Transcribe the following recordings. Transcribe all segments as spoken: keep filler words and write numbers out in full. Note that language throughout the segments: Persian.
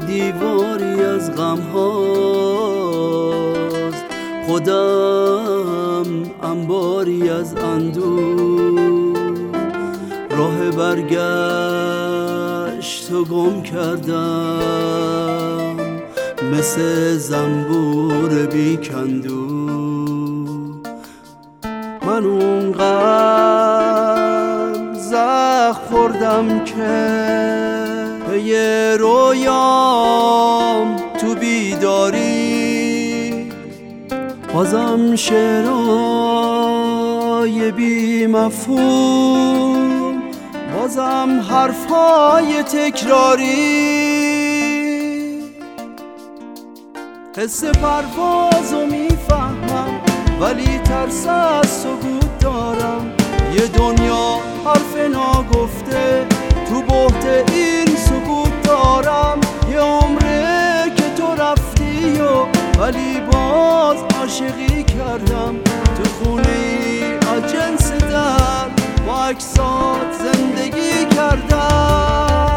دیواری از غم هاست، خودم انباری از اندوه. راه برگشت و گم کردم مثل زنبور بیکندو. من اونقدر زخم خوردم که پی رویام تو بیداری، بازم شعرهای بی مفهوم، بازم حرفای تکراری. حس پروازو میفهمم ولی ترس از سکوت دارم. یه دنیا حرف ناگفته تو بحت این سکوت دارم. یه عمره که تو رفتی و ولی باز عاشقی کردم. تو خونه ای از جنس درد با عکسات زندگی کردم.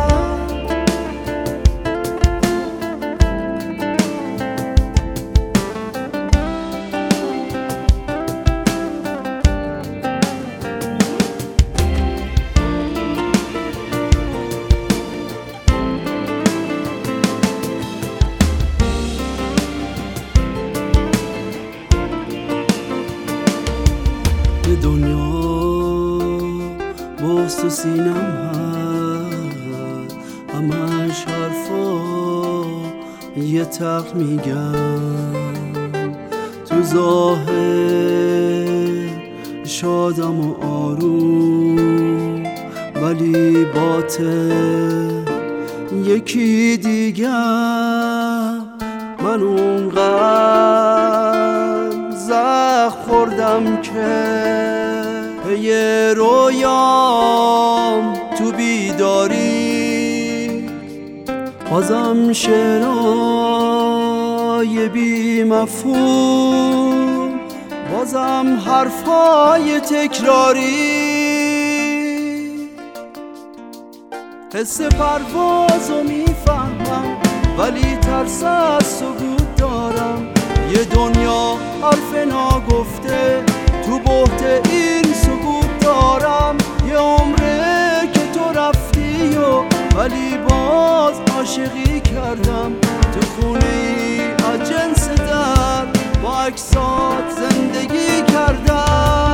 دنیا باز تو سینم هست، همش حرفا یه تق میگم. تو ظاهر شادم و آروم ولی باطن یکی دیگه. من اونقدر زخم خوردم که پی رویام تو بیداری، بازم شعرهای بی مفهوم، بازم حرفای تکراری. حس پروازو میفهمم ولی ترس از سکوت دارم. یه دنیا حرف ناگفته تو بحت این سکوت دارم. یه عمره که تو رفتی و ولی باز عاشقی کردم. تو خونه ای از جنس درد با عکسات زندگی کردم.